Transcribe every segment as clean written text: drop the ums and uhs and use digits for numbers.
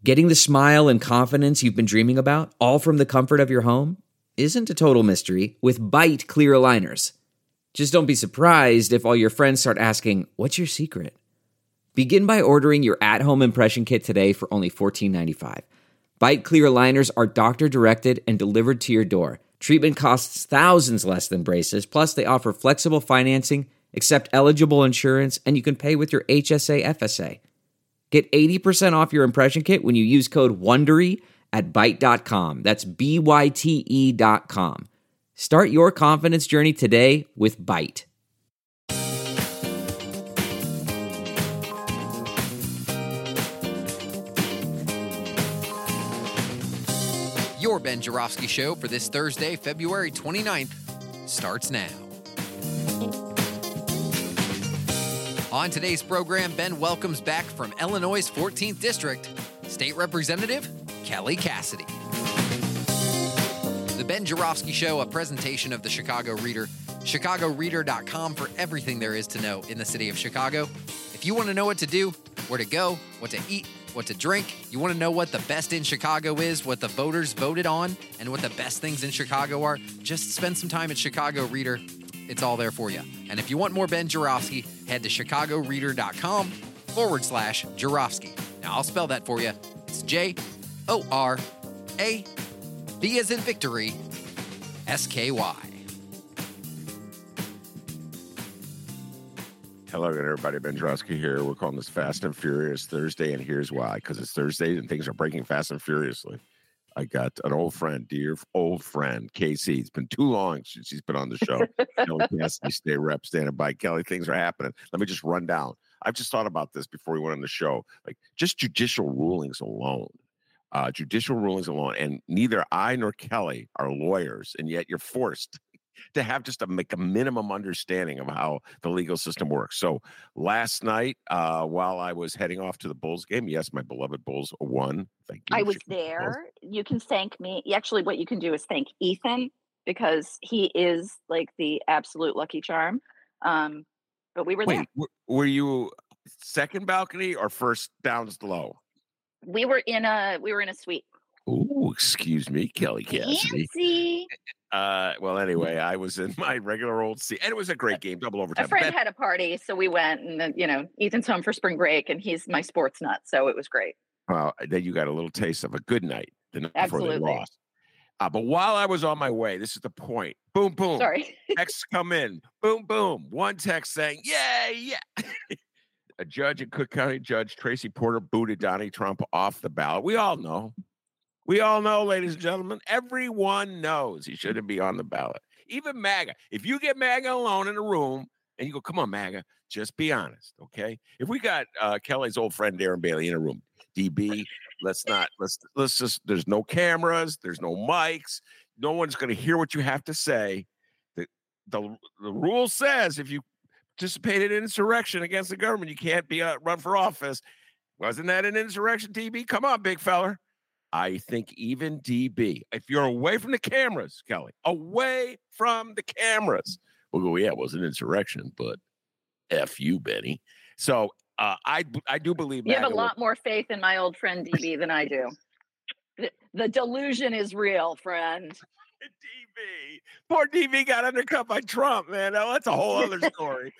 Getting the smile and confidence you've been dreaming about, all from the comfort of your home, isn't a total mystery with Byte clear aligners. Just don't be surprised if all your friends start asking, "What's your secret?" Begin by ordering your at-home impression kit today for only $14.95. Byte clear aligners are doctor-directed and delivered to your door. Treatment costs thousands less than braces, plus they offer flexible financing, accept eligible insurance, and you can pay with your HSA FSA. Get 80% off your impression kit when you use code WONDERY at Byte.com. That's BYTE.com. Start your confidence journey today with Byte. Your Ben Joravsky Show for this Thursday, February 29th, starts now. On today's program, Ben welcomes back from Illinois' 14th District, State Representative Kelly Cassidy. The Ben Joravsky Show, a presentation of the Chicago Reader, chicagoreader.com for everything there is to know in the city of Chicago. If you want to know what to do, where to go, what to eat, what to drink, you want to know what the best in Chicago is, what the voters voted on, and what the best things in Chicago are, just spend some time at Chicago Reader. It's all there for you. And if you want more Ben Joravsky, head to chicagoreader.com/Joravsky. Now, I'll spell that for you. It's J-O-R-A, V as in victory, S-K-Y. Hello again, everybody. Ben Joravsky here. We're calling this Fast and Furious Thursday, and here's why. Because it's Thursday and things are breaking fast and furiously. I got an old friend, dear old friend, Casey. It's been too long since she's been on the show. Kelly Cassidy, State Rep, standing by. Kelly, things are happening. Let me just run down. I've just thought about this before we went on the show. Like, just judicial rulings alone. And neither I nor Kelly are lawyers, and yet you're forced to have just make a minimum understanding of how the legal system works. So last night, while I was heading off to the Bulls game, yes, my beloved Bulls won. Thank you. I was there. You can thank me. Actually, what you can do is thank Ethan, because he is like the absolute lucky charm. But we were there. Were you second balcony or first down low? We were in a suite. Oh, excuse me, Kelly Cassidy. Fancy. Well, anyway, I was in my regular old seat, and it was a great game, double overtime. A friend had a party, so we went, and then, Ethan's home for spring break, and he's my sports nut, so it was great. Well, then you got a little taste of a good night the night before they Absolutely. lost. But while I was on my way, this is the point. Boom, boom. Sorry. Texts come in. Boom, boom. One text saying, yeah. A judge in Cook County, Judge Tracy Porter, booted Donnie Trump off the ballot. We all know, ladies and gentlemen. Everyone knows he shouldn't be on the ballot. Even MAGA. If you get MAGA alone in a room and you go, come on, MAGA, just be honest, okay? If we got Kelly's old friend Darren Bailey in a room, DB, let's just, there's no cameras, there's no mics, no one's going to hear what you have to say. The rule says if you participated in insurrection against the government, you can't be run for office. Wasn't that an insurrection, DB? Come on, big feller. I think even DB, if you're away from the cameras, Kelly, away from the cameras, we'll go, yeah, it was an insurrection, but F you, Benny. So I do believe you have a lot more faith in my old friend DB than I do. The delusion is real, friend. DB. Poor DB got undercut by Trump, man. Now, that's a whole other story.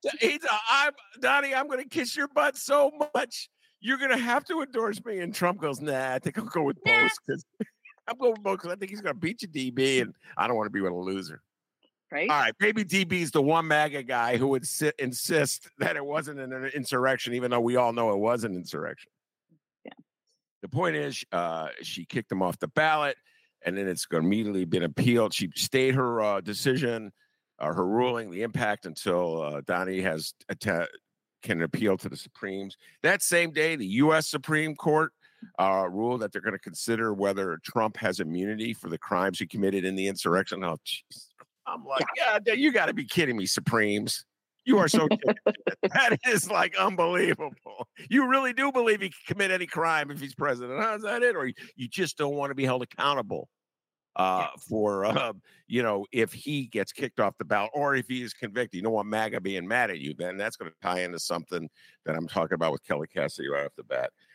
Donnie, I'm going to kiss your butt so much. You're going to have to endorse me. And Trump goes, nah, I think I'll go with Bose. I'm going with Bose because I think he's going to beat you, DB, and I don't want to be with a loser. Right? All right, maybe DB's the one MAGA guy who would insist that it wasn't an insurrection, even though we all know it was an insurrection. Yeah. The point is, she kicked him off the ballot, and then it's going to immediately been appealed. She stayed her decision, her ruling, the impact, until Donnie can appeal to the Supremes. That same day, the U.S. Supreme Court ruled that they're going to consider whether Trump has immunity for the crimes he committed in the insurrection. Oh, jeez. I'm like, yeah, you got to be kidding me, Supremes. You are so kidding. That is like unbelievable. You really do believe he can commit any crime if he's president. Is that it? Or you just don't want to be held accountable for, if he gets kicked off the ballot or if he is convicted. You don't want MAGA being mad at you. Then that's going to tie into something that I'm talking about with Kelly Cassidy right off the bat.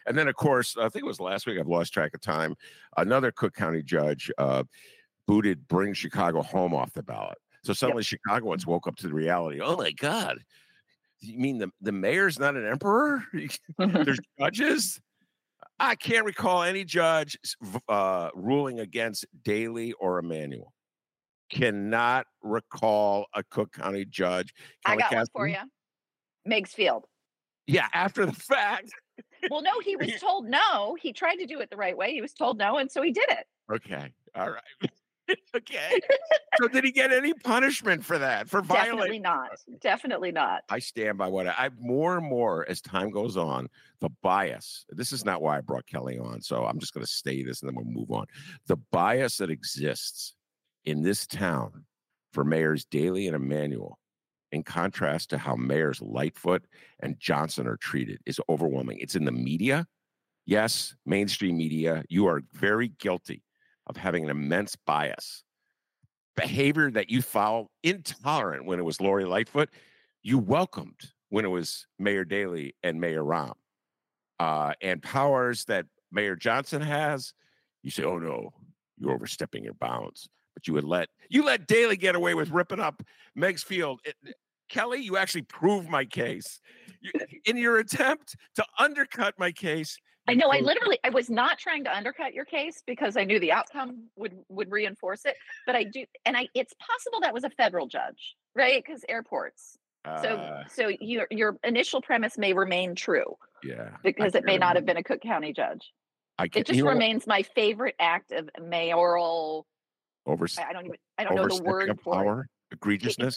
And then, of course, I think it was last week, I've lost track of time, another Cook County judge booted Bring Chicago Home off the ballot. So suddenly Chicagoans woke up to the reality. Oh, my God. You mean the mayor's not an emperor? There's judges? I can't recall any judge ruling against Daley or Emanuel. Cannot recall a Cook County judge. I got one for you. Meigs Field. Yeah, after the fact. Well, no, he was told no. He tried to do it the right way. He was told no, and so he did it. Okay. All right. Okay. So did he get any punishment for that? For violating? Definitely not. Definitely not. I stand by what I more and more as time goes on, the bias. This is not why I brought Kelly on. So I'm just going to say this and then we'll move on. The bias that exists in this town for mayors Daley and Emanuel, in contrast to how mayors Lightfoot and Johnson are treated, is overwhelming. It's in the media. Yes, mainstream media. You are very guilty of having an immense bias. Behavior that you found intolerant when it was Lori Lightfoot, you welcomed when it was Mayor Daley and Mayor Rahm. And powers that Mayor Johnson has, you say, oh no, you're overstepping your bounds. But you let Daley get away with ripping up Meigs Field. Kelly, you actually proved my case. In your attempt to undercut my case. I know. I was not trying to undercut your case because I knew the outcome would reinforce it. But I do, and it's possible that was a federal judge, right? Because airports. So your initial premise may remain true. Yeah. Because it may not have been a Cook County judge. It just remains my favorite act of mayoral. I don't know the word for power, egregiousness.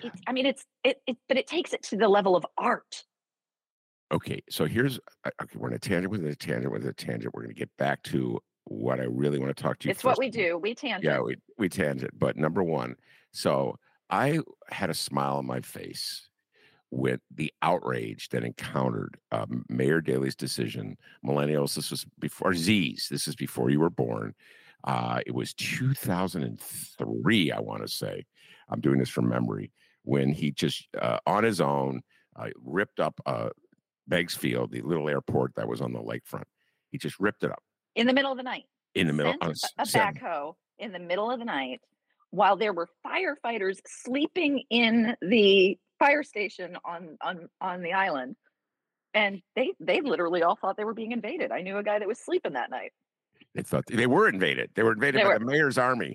But it takes it to the level of art. Okay, so we're in a tangent with a tangent with a tangent. We're going to get back to what I really want to talk to you. It's what we do. We tangent. Yeah, we tangent. But number one, so I had a smile on my face with the outrage that encountered Mayor Daley's decision. Millennials, this was before Z's. This is before you were born. It was 2003, I want to say. I'm doing this from memory. When he just, on his own, ripped up Meigs Field, the little airport that was on the lakefront. He just ripped it up. In the middle of the night. In the middle. Sent a backhoe in the middle of the night while there were firefighters sleeping in the fire station on the island. And they literally all thought they were being invaded. I knew a guy that was sleeping that night. They thought they were invaded. They were invaded by the mayor's army.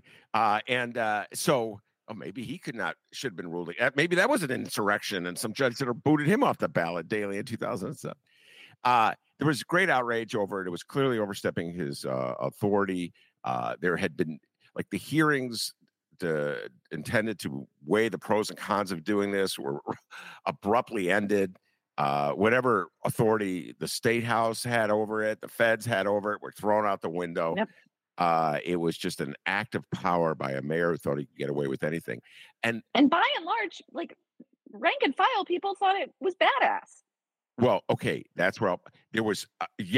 So maybe he should have been ruled. Maybe that was an insurrection and some judge that booted him off the ballot Daley in 2007. There was great outrage over it. It was clearly overstepping his authority. There had been the hearings intended to weigh the pros and cons of doing this were abruptly ended. Whatever authority the state house had over it, the feds had over it, were thrown out the window. Yep. It was just an act of power by a mayor who thought he could get away with anything. And by and large, rank and file people thought it was badass. Well, okay, that's where there was,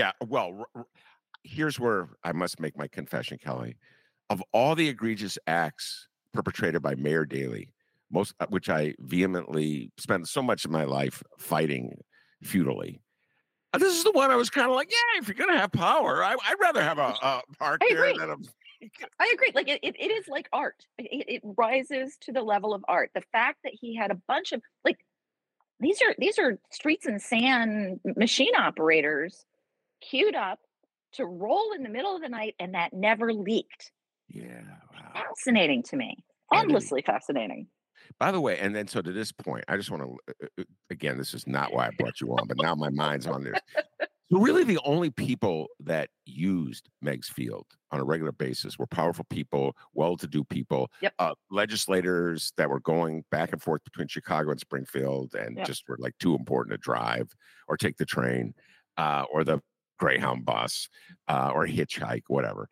here's where I must make my confession, Kelly. Of all the egregious acts perpetrated by Mayor Daley, which I vehemently spent so much of my life fighting futilely, this is the one I was kind of like, yeah, if you're going to have power, I'd rather have a park there than a... I agree. It is like art. It rises to the level of art. The fact that he had a bunch of these are streets and sand machine operators queued up to roll in the middle of the night, and that never leaked. Yeah, wow. Fascinating to me. Endlessly fascinating. By the way, and then so to this point, I just want to, again, this is not why I brought you on, but now my mind's on this. So really the only people that used Meigs Field on a regular basis were powerful people, well-to-do people, legislators that were going back and forth between Chicago and Springfield and just were too important to drive or take the train or the Greyhound bus or hitchhike, whatever.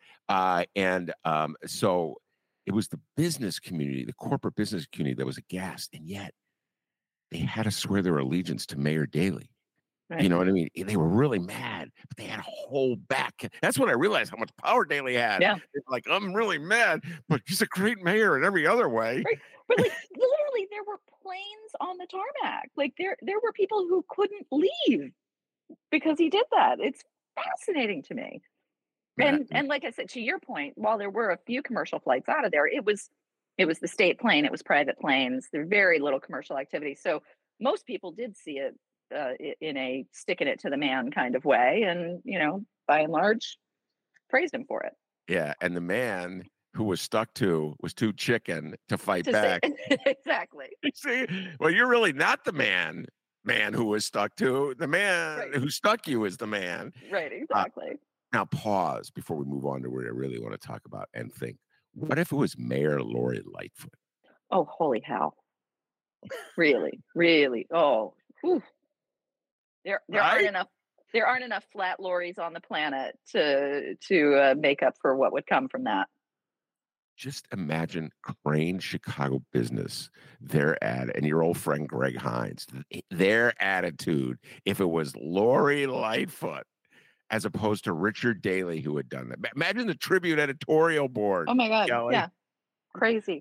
So it was the business community, the corporate business community that was aghast. And yet they had to swear their allegiance to Mayor Daley. Right. You know what I mean? They were really mad, but they had to hold back. That's when I realized how much power Daley had. Yeah. I'm really mad, but he's a great mayor in every other way. Right. But literally there were planes on the tarmac. There were people who couldn't leave because he did that. It's fascinating to me. Yeah. And like I said, to your point, while there were a few commercial flights out of there, it was the state plane, it was private planes. There very little commercial activity. So most people did see it in a sticking it to the man kind of way, and by and large, praised him for it. Yeah, and the man who was stuck to was too chicken to fight To back. say, exactly. See, well, you're really not the man who was stuck to. The man Right. who stuck you is the man. Right. Exactly. Now, pause before we move on to what I really want to talk about and think. What if it was Mayor Lori Lightfoot? Oh, holy hell! Really, really. Oh, whew. There Right? aren't enough flat lorries on the planet to make up for what would come from that. Just imagine Crane Chicago business, and your old friend Greg Hines, their attitude if it was Lori Lightfoot as opposed to Richard Daley who had done that. Imagine the Tribune editorial board. Oh my God. Kelly. Yeah. Crazy.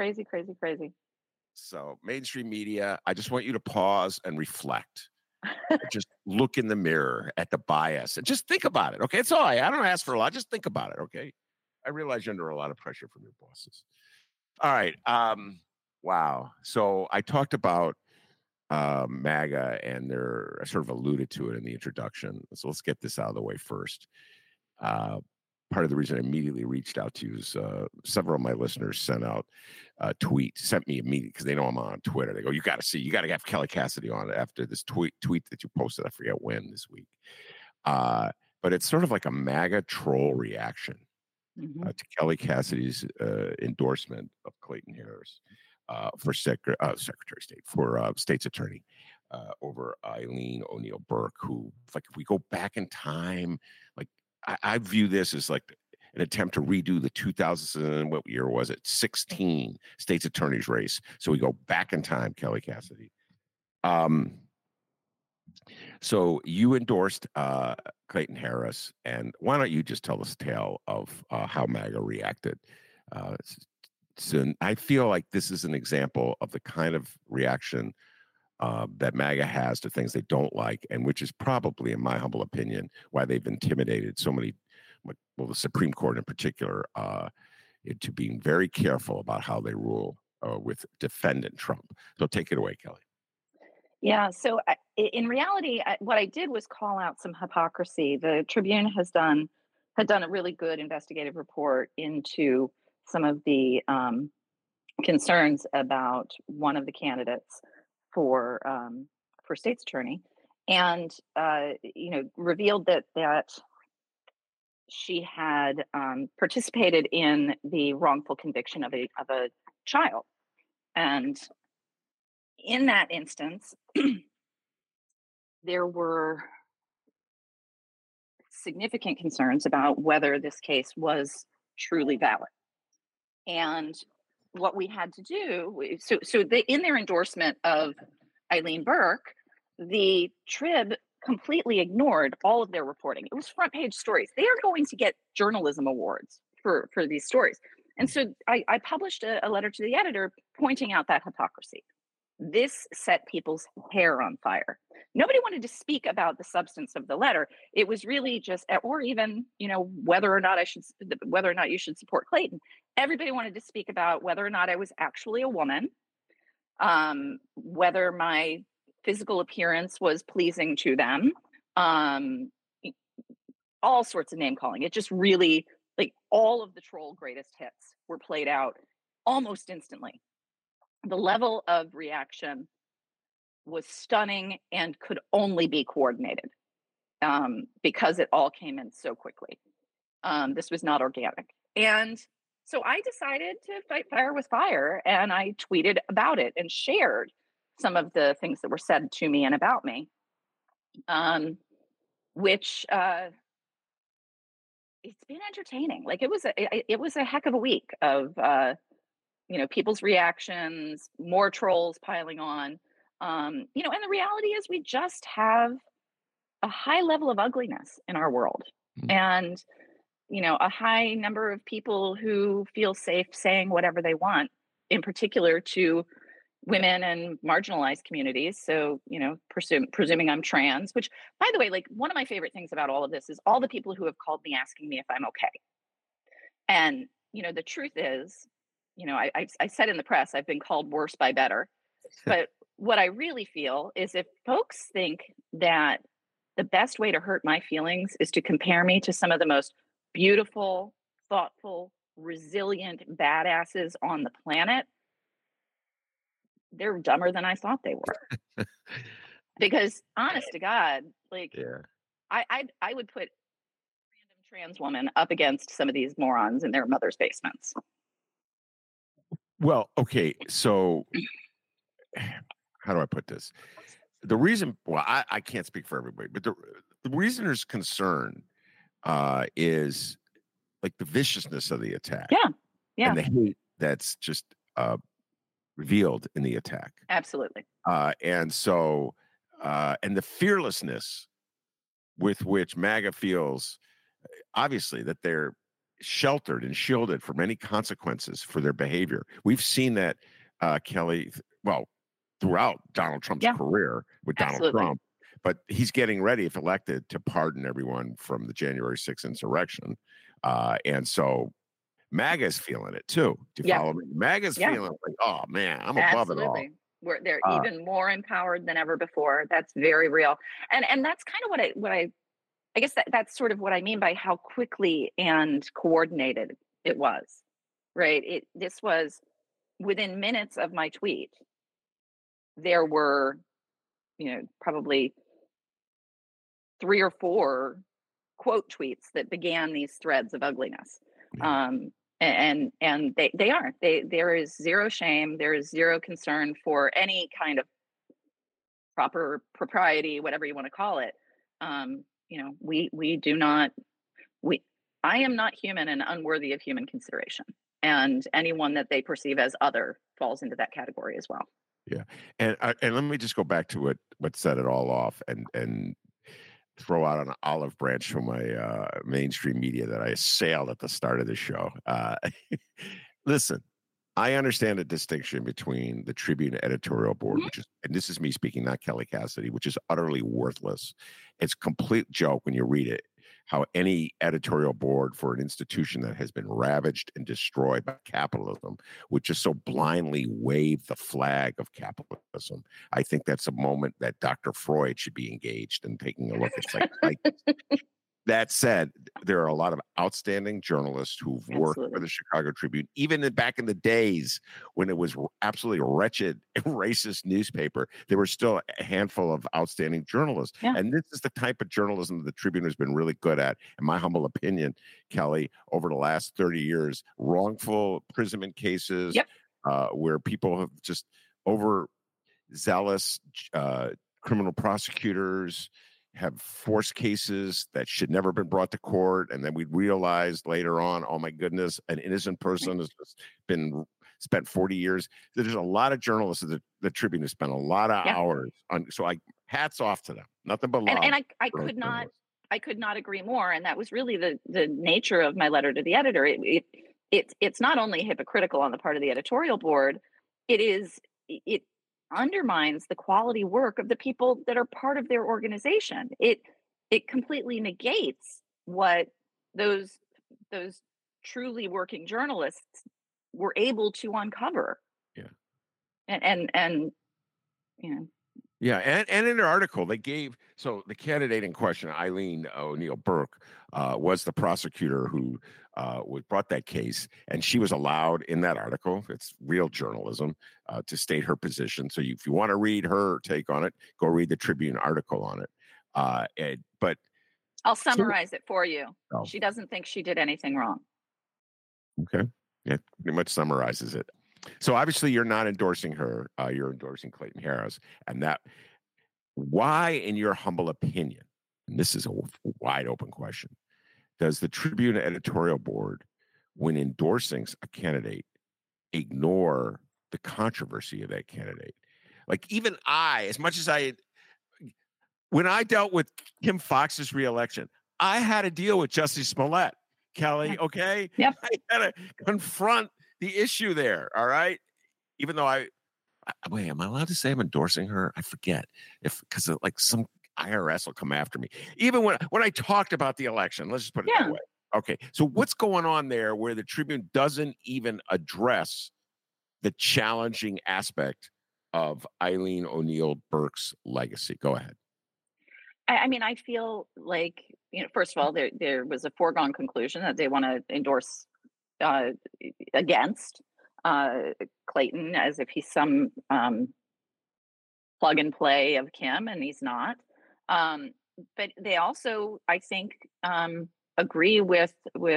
So mainstream media, I just want you to pause and reflect. Just look in the mirror at the bias and just think about it. Okay. It's all right. I don't ask for a lot. Just think about it. Okay. I realize you're under a lot of pressure from your bosses. All right. Wow. So I talked about MAGA, and I sort of alluded to it in the introduction. So let's get this out of the way first. Part of the reason I immediately reached out to you is several of my listeners sent me immediately because they know I'm on Twitter. They go, you got to have Kelly Cassidy on after this tweet that you posted. I forget when this week. But it's sort of like a MAGA troll reaction to Kelly Cassidy's endorsement of Clayton Harris for Secretary of State, for State's Attorney over Eileen O'Neill Burke, who, like, if we go back in time, like, I view this as like an attempt to redo the 2000, what year was it? 16 State's Attorney's race. So we go back in time, Kelly Cassidy. So you endorsed Clayton Harris, and why don't you just tell us the tale of how MAGA reacted? So I feel like this is an example of the kind of reaction that MAGA has to things they don't like, and which is probably, in my humble opinion, why they've intimidated so many, well, the Supreme Court in particular, into being very careful about how they rule with defendant Trump. So take it away, Kelly. Yeah. So in reality, what I did was call out some hypocrisy. The Tribune had done a really good investigative report into some of the concerns about one of the candidates for state's attorney, and revealed that she had participated in the wrongful conviction of a child, and in that instance, there were significant concerns about whether this case was truly valid. And what we had to do, in their endorsement of Eileen Burke, the Trib completely ignored all of their reporting. It was front page stories. They are going to get journalism awards for these stories. And so I published a letter to the editor pointing out that hypocrisy. This set people's hair on fire. Nobody wanted to speak about the substance of the letter. It was really just, or even, whether or not you should support Clayton. Everybody wanted to speak about whether or not I was actually a woman, whether my physical appearance was pleasing to them, all sorts of name calling. It just really, like, all of the troll greatest hits were played out almost instantly. The level of reaction was stunning and could only be coordinated because it all came in so quickly. This was not organic. And so I decided to fight fire with fire, and I tweeted about it and shared some of the things that were said to me and about me, which it's been entertaining. Like, it was a heck of a week of people's reactions, more trolls piling on. And the reality is we just have a high level of ugliness in our world. And, a high number of people who feel safe saying whatever they want, in particular to, women and marginalized communities. So, presuming I'm trans, which, by the way, like, one of my favorite things about all of this is all the people who have called me asking me if I'm okay. And, the truth is, I said in the press, I've been called worse by better. But what I really feel is if folks think that the best way to hurt my feelings is to compare me to some of the most beautiful, thoughtful, resilient badasses on the planet, they're dumber than I thought they were. Because honest to God, like, Yeah. I would put random trans woman up against some of these morons in their mother's basements. Well, okay. So how do I put this? The reason, well, I can't speak for everybody, but the reason there's concern is like the viciousness of the attack. Yeah. And the hate that's just revealed in the attack. Absolutely. And so, and the fearlessness with which MAGA feels, obviously, that they're sheltered and shielded from any consequences for their behavior. We've seen that, Kelly, throughout Donald Trump's career with Donald Trump, but he's getting ready, if elected, to pardon everyone from the January 6th insurrection. And so MAGA's feeling it too. Do you follow me? MAGA's feeling like, oh man, I'm above it all. They're even more empowered than ever before. That's very real. And that's kind of what I guess that's sort of what I mean by how quickly and coordinated it was, right? This was within minutes of my tweet. There were, probably 3 or 4 quote tweets that began these threads of ugliness. And they are. There is zero shame. There is zero concern for any kind of proper propriety, whatever you want to call it. We do not. I am not human and unworthy of human consideration. And anyone that they perceive as other falls into that category as well. Yeah, and let me just go back to what set it all off, and throw out an olive branch from my mainstream media that I assailed at the start of the show. Listen, I understand the distinction between the Tribune editorial board, which is, and this is me speaking, not Kelly Cassidy, which is utterly worthless. It's a complete joke when you read it, how any editorial board for an institution that has been ravaged and destroyed by capitalism would just so blindly wave the flag of capitalism. I think that's a moment that Dr. Freud should be engaged in taking a look at. That said, there are a lot of outstanding journalists who've worked for the Chicago Tribune, even back in the days when it was absolutely wretched and racist newspaper. There were still a handful of outstanding journalists. Yeah. And this is the type of journalism that the Tribune has been really good at, in my humble opinion, Kelly, over the last 30 years. Wrongful imprisonment cases, where people have just overzealous criminal prosecutors have forced cases that should never been brought to court, and then we realized later on, oh my goodness, an innocent person has been spent 40 years. There's a lot of journalists at the Tribune who spent a lot of hours on. So hats off to them. Nothing but love. And I could not agree more. And that was really the nature of my letter to the editor. It's not only hypocritical on the part of the editorial board, it undermines the quality work of the people that are part of their organization. It completely negates what those truly working journalists were able to uncover. Yeah. And Yeah, and in their article, they gave, so the candidate in question, Eileen O'Neill Burke, was the prosecutor who brought that case, and she was allowed in that article, it's real journalism, to state her position. So if you want to read her take on it, go read the Tribune article on it. But I'll summarize it for you. Oh. She doesn't think she did anything wrong. Okay. Yeah, pretty much summarizes it. So obviously you're not endorsing her, you're endorsing Clayton Harris. And why, in your humble opinion, and this is a wide open question, does the Tribune editorial board, when endorsing a candidate, ignore the controversy of that candidate? Like even as much as when I dealt with Kim Foxx's reelection, I had to deal with Jussie Smollett, Kelly, okay? Yep. I had to confront the issue there, all right? Even though I Wait, am I allowed to say I'm endorsing her? I forget because like some IRS will come after me. Even when I talked about the election, let's just put it that way. Okay, so what's going on there where the Tribune doesn't even address the challenging aspect of Eileen O'Neill Burke's legacy? Go ahead. I mean, I feel like, first of all, there was a foregone conclusion that they want to endorse against Clayton, as if he's some plug and play of Kim, and he's not. But they also, I think, agree with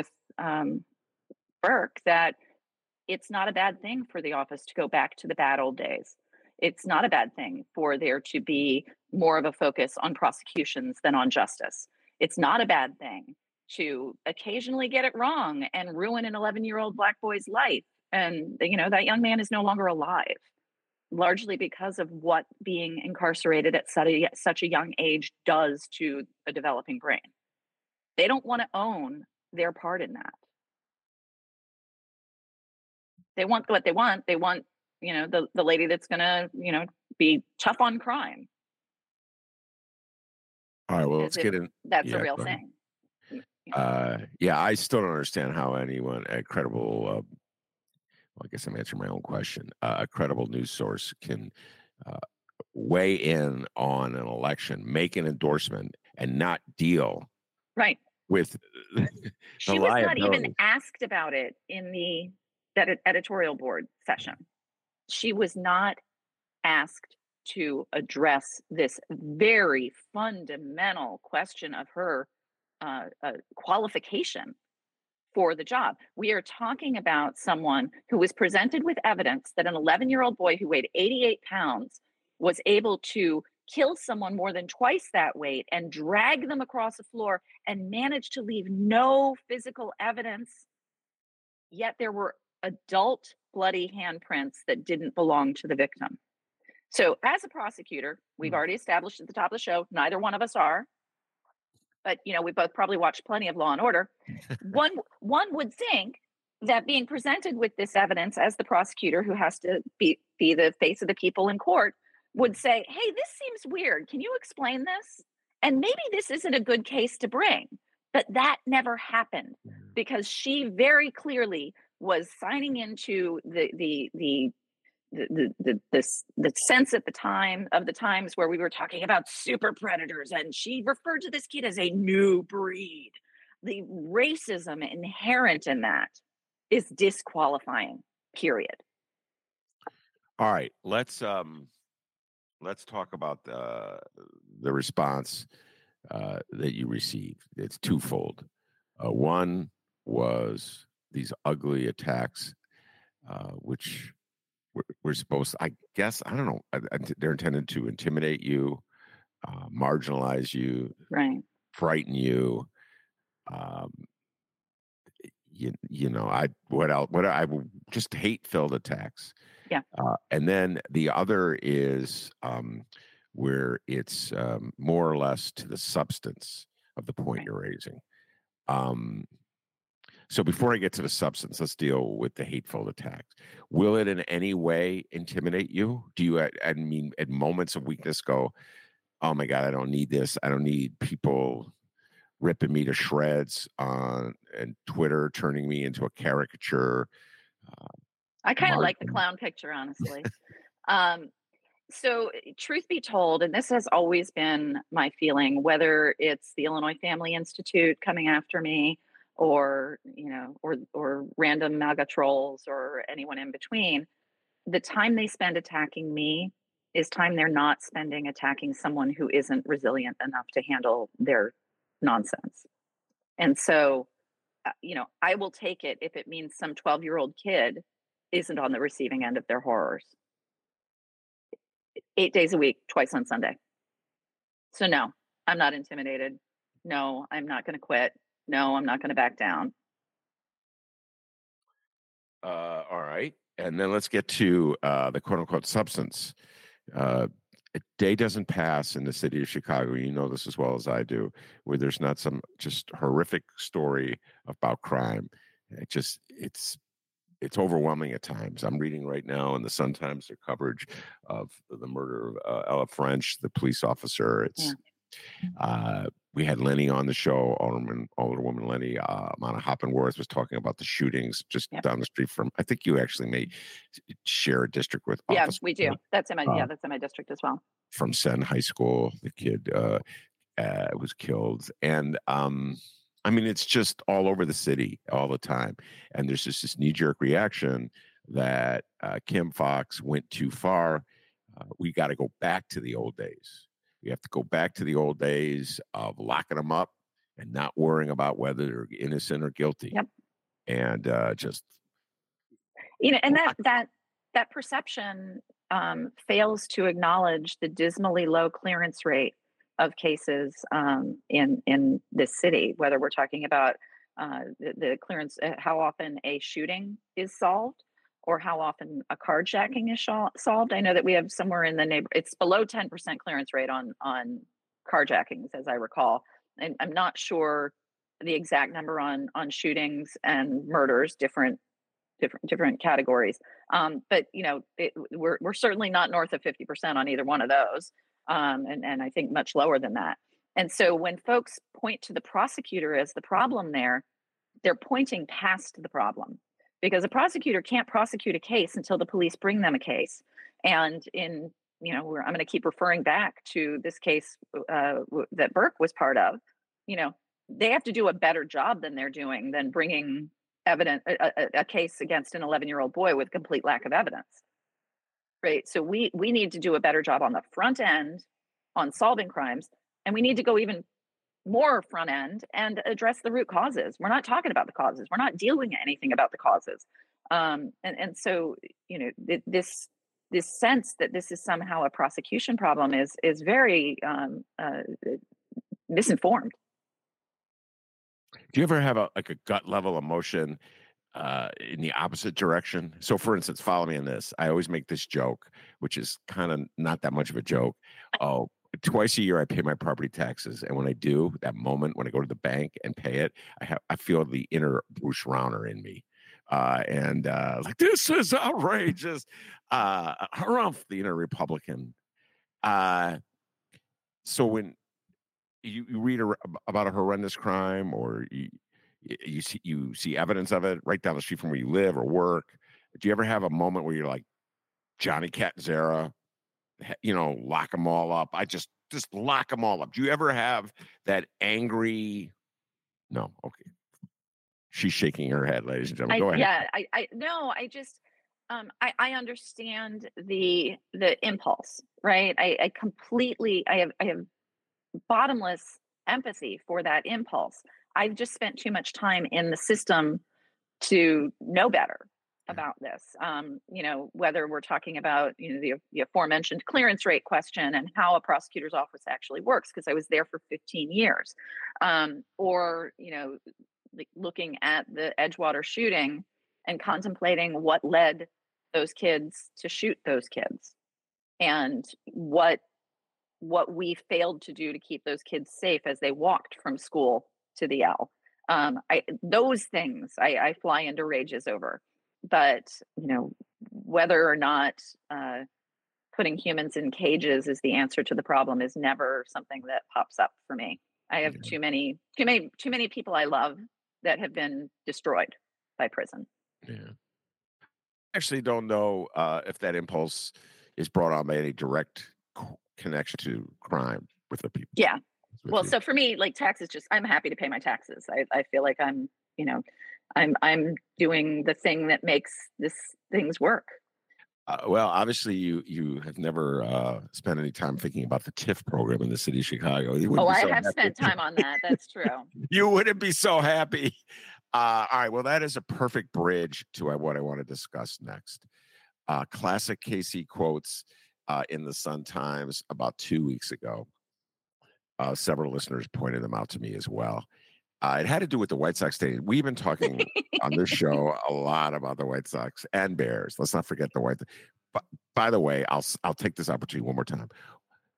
Burke that it's not a bad thing for the office to go back to the bad old days. It's not a bad thing for there to be more of a focus on prosecutions than on justice. It's not a bad thing to occasionally get it wrong and ruin an 11-year-old Black boy's life. And, that young man is no longer alive, largely because of what being incarcerated at such a young age does to a developing brain. They don't want to own their part in that. They want what they want. They want, the lady that's going to, be tough on crime. All right, well, let's get in. That's a real thing. I still don't understand how anyone, a credible, I guess I'm answering my own question, a credible news source can weigh in on an election, make an endorsement, and not deal with she was not even asked about it in that editorial board session. She was not asked to address this very fundamental question of her qualification for the job. We are talking about someone who was presented with evidence that an 11-year-old boy who weighed 88 pounds was able to kill someone more than twice that weight and drag them across the floor and manage to leave no physical evidence. Yet there were adult bloody handprints that didn't belong to the victim. So as a prosecutor, we've already established at the top of the show, neither one of us are, but we both probably watched plenty of Law and Order. One would think that being presented with this evidence as the prosecutor who has to be the face of the people in court would say, hey, this seems weird. Can you explain this? And maybe this isn't a good case to bring. But that never happened because she very clearly was signing into the sense at the time of the times where we were talking about super predators, and she referred to this kid as a new breed. The racism inherent in that is disqualifying, period. All right, let's talk about the response that you received. It's twofold. One was these ugly attacks, which we're supposed to, I guess, I don't know, they're intended to intimidate you, marginalize you, right, frighten you. I just hate-filled attacks. Yeah. And then the other is where it's more or less to the substance of the point you're raising. So before I get to the substance, let's deal with the hateful attacks. Will it in any way intimidate you? Do you, at moments of weakness go, oh my God, I don't need this. I don't need people ripping me to shreds on and Twitter, turning me into a caricature. I kind of like the clown picture, honestly. So truth be told, and this has always been my feeling, whether it's the Illinois Family Institute coming after me or random MAGA trolls or anyone in between, the time they spend attacking me is time they're not spending attacking someone who isn't resilient enough to handle their nonsense. And so, I will take it if it means some 12-year-old kid isn't on the receiving end of their horrors. 8 days a week, twice on Sunday. So no, I'm not intimidated. No, I'm not going to quit. No, I'm not going to back down. All right. And then let's get to the quote unquote substance. A day doesn't pass in the city of Chicago, you know this as well as I do, where there's not some just horrific story about crime. It's it's overwhelming at times. I'm reading right now in the Sun-Times their coverage of the murder of Ella French, the police officer. It's we had Lenny on the show, Alderwoman Lenny Mona Hoppenworth was talking about the shootings just down the street from. I think you actually may share a district with. Yeah, we do. That's in my district as well. From Senn High School, the kid was killed, and I mean, it's just all over the city all the time. And there's just this knee-jerk reaction that Kim Foxx went too far. We got to go back to the old days. We have to go back to the old days of locking them up and not worrying about whether they're innocent or guilty. Yep. And just... and that perception fails to acknowledge the dismally low clearance rate of cases in this city, whether we're talking about the clearance, how often a shooting is solved or how often a carjacking is solved. I know that we have somewhere in the it's below 10% clearance rate on carjackings, as I recall. And I'm not sure the exact number on shootings and murders, different categories. But we're certainly not north of 50% on either one of those. And I think much lower than that. And so when folks point to the prosecutor as the problem there, they're pointing past the problem, because a prosecutor can't prosecute a case until the police bring them a case. And I'm going to keep referring back to this case that Burke was part of. They have to do a better job than they're doing than bringing evidence, a case against an 11-year-old boy with complete lack of evidence. Right. So we need to do a better job on the front end on solving crimes. And we need to go even more front end and address the root causes. We're not talking about the causes. We're not doing anything about the causes. And so, this sense that this is somehow a prosecution problem is very misinformed. Do you ever have a gut level emotion in the opposite direction? So, for instance, follow me on this. I always make this joke, which is kind of not that much of a joke. Oh, twice a year I pay my property taxes, and when I do, that moment when I go to the bank and pay it, I feel the inner Bruce Rauner in me, and like, this is outrageous. Harumph, the inner Republican. So when you read about a horrendous crime, or you see evidence of it right down the street from where you live or work, do you ever have a moment where you're like, Johnny Catanzara, lock them all up? I just lock them all up. Do you ever have that angry? No. Okay. She's shaking her head, ladies and gentlemen. Go ahead. Yeah. I understand the impulse, right? I have bottomless empathy for that impulse. I've just spent too much time in the system to know better about this. Whether we're talking about, the aforementioned clearance rate question and how a prosecutor's office actually works, because I was there for 15 years, or, looking at the Edgewater shooting and contemplating what led those kids to shoot those kids and what we failed to do to keep those kids safe as they walked from school to the L. Those things I fly into rages over. But, whether or not putting humans in cages is the answer to the problem is never something that pops up for me. I have too many people I love that have been destroyed by prison. Yeah. I actually don't know if that impulse is brought on by any direct connection to crime with the people. Yeah. Well, so for me, like taxes, I'm happy to pay my taxes. I feel like I'm doing the thing that makes things work. Well, obviously you have never spent any time thinking about the TIF program in the city of Chicago. I have spent time on that. That's true. You wouldn't be so happy. All right. Well, that is a perfect bridge to what I want to discuss next. Classic KC quotes in the Sun-Times about 2 weeks ago. Several listeners pointed them out to me as well. It had to do with the White Sox Stadium. We've been talking on this show a lot about the White Sox and Bears. Let's not forget the White. By the way, I'll take this opportunity one more time.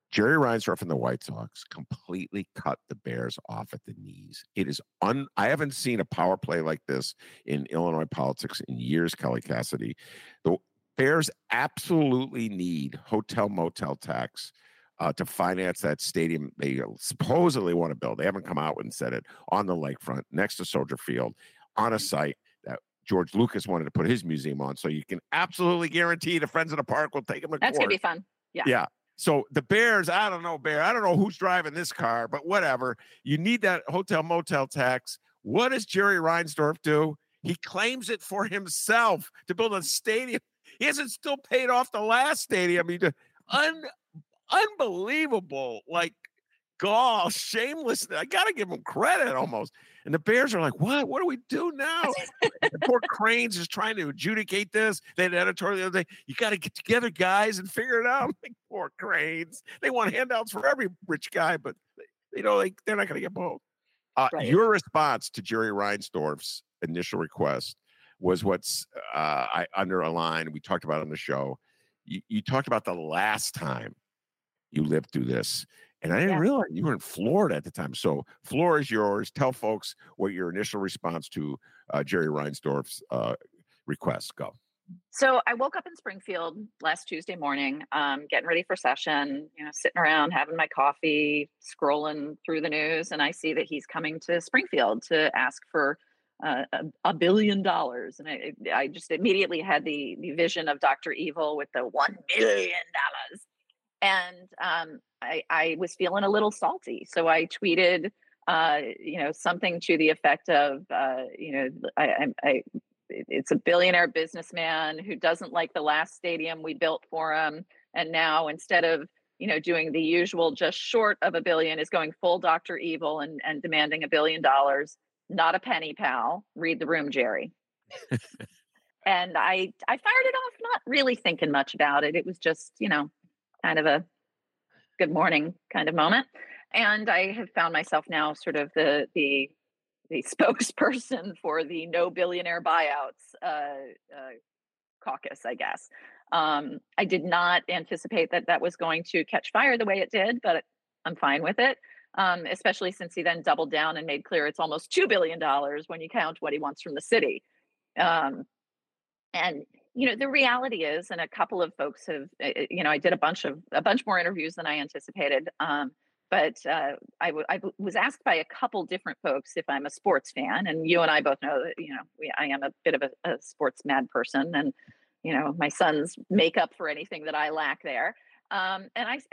Jerry Reinsdorf and the White Sox completely cut the Bears off at the knees. It is I haven't seen a power play like this in Illinois politics in years, Kelly Cassidy. The Bears absolutely need hotel motel tax to finance that stadium they supposedly want to build. They haven't come out and said it, on the lakefront next to Soldier Field on a site that George Lucas wanted to put his museum on. So you can absolutely guarantee the Friends of the Park will take them to That's court. going to be fun. Yeah. Yeah. So the Bears, I don't know, Bear. I don't know who's driving this car, but whatever. You need that hotel motel tax. What does Jerry Reinsdorf do? He claims it for himself to build a stadium. He hasn't still paid off the last stadium. He unbelievable, like gall, shameless. I got to give him credit almost. And the Bears are like, what? What do we do now? The poor Cranes is trying to adjudicate this. They had an editorial the other day. You got to get together, guys, and figure it out. Like, poor Cranes. They want handouts for every rich guy, but they're not going to get both. Right. Your response to Jerry Reinsdorf's initial request was what's I underlined. We talked about on the show. You talked about the last time you lived through this. And I didn't realize you were in Florida at the time. So floor is yours. Tell folks what your initial response to Jerry Reinsdorf's request. Go. So I woke up in Springfield last Tuesday morning, getting ready for session, sitting around having my coffee, scrolling through the news, and I see that he's coming to Springfield to ask for $1 billion. And I just immediately had the vision of Dr. Evil with the $1 billion. And I was feeling a little salty. So I tweeted, something to the effect of, it's a billionaire businessman who doesn't like the last stadium we built for him. And now instead of, doing the usual just short of $1 billion, is going full Dr. Evil and demanding $1 billion. Not a penny, pal. Read the room, Jerry. And I fired it off, not really thinking much about it. It was just, kind of a good morning kind of moment. And I have found myself now sort of the spokesperson for the No Billionaire Buyouts caucus, I guess. I did not anticipate that was going to catch fire the way it did, but I'm fine with it, especially since he then doubled down and made clear it's almost $2 billion when you count what he wants from the city. And the reality is, and a couple of folks have, I did a bunch more interviews than I anticipated. But I was asked by a couple different folks if I'm a sports fan, and you and I both know that, I am a bit of a sports mad person, and, my sons make up for anything that I lack there. But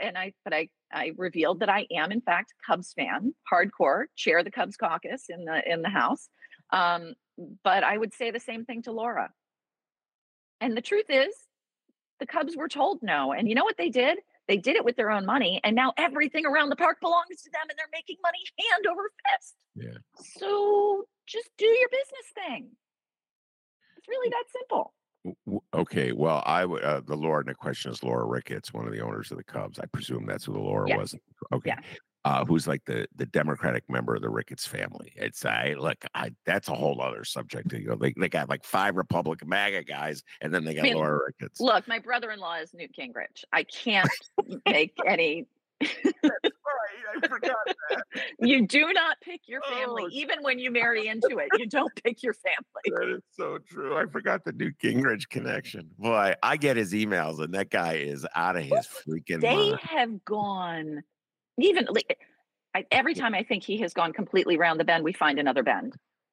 I revealed that I am in fact a Cubs fan, hardcore, chair the Cubs caucus in the House. But I would say the same thing to Laura. And the truth is, the Cubs were told no. And you know what they did? They did it with their own money. And now everything around the park belongs to them, and they're making money hand over fist. Yeah. So just do your business thing. It's really that simple. Okay. Well, the Laura in the question is Laura Ricketts, one of the owners of the Cubs. I presume that's who the Laura was. Okay. Yeah. Who's like the Democratic member of the Ricketts family. It's that's a whole other subject. They got like 5 Republican MAGA guys, and then they got Laura Ricketts. Look, my brother-in-law is Newt Gingrich. I can't make any. That's right. I forgot that. You do not pick your family, even when you marry into it. You don't pick your family. That is so true. I forgot the Newt Gingrich connection. Boy, I get his emails, and that guy is out of his freaking mind. They have gone. Even every time I think he has gone completely round the bend, we find another bend.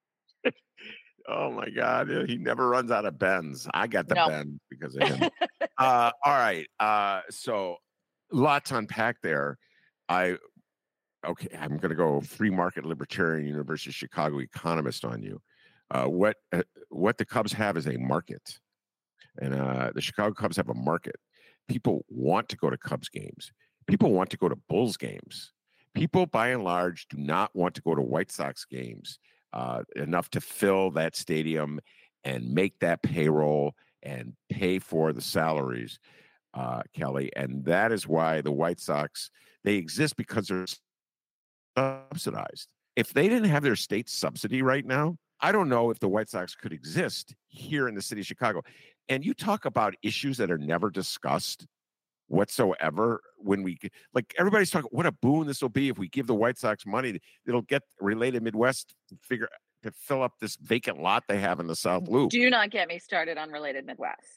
Oh my God. He never runs out of bends. I got the bend because of him. All right. So lots to unpack there. I'm going to go free market libertarian, University of Chicago economist on you. What the Cubs have is a market. And the Chicago Cubs have a market. People want to go to Cubs games. People want to go to Bulls games. People, by and large, do not want to go to White Sox games enough to fill that stadium and make that payroll and pay for the salaries, Kelly. And that is why the White Sox, they exist because they're subsidized. If they didn't have their state subsidy right now, I don't know if the White Sox could exist here in the city of Chicago. And you talk about issues that are never discussed whatsoever when we like everybody's talking what a boon this will be if we give the White Sox money. It'll get Related Midwest to fill up this vacant lot they have in the South Loop. Do not get me started on Related Midwest.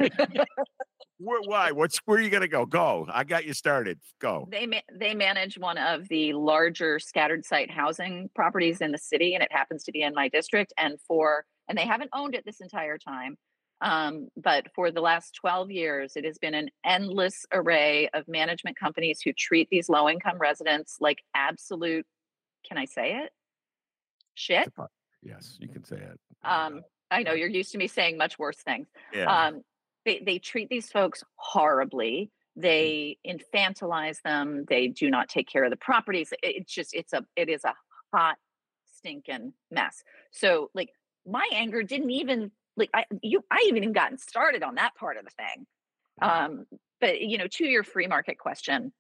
Why? Where are you going to go? Go. I got you started. Go. They manage one of the larger scattered site housing properties in the city, and it happens to be in my district. And they haven't owned it this entire time. But for the last 12 years, it has been an endless array of management companies who treat these low-income residents like absolute, can I say it? Shit? Yes, you can say it. I know you're used to me saying much worse things. Yeah. They treat these folks horribly. They infantilize them. They do not take care of the properties. It is a hot, stinking mess. So like my anger didn't even I even gotten started on that part of the thing. But to your free market question,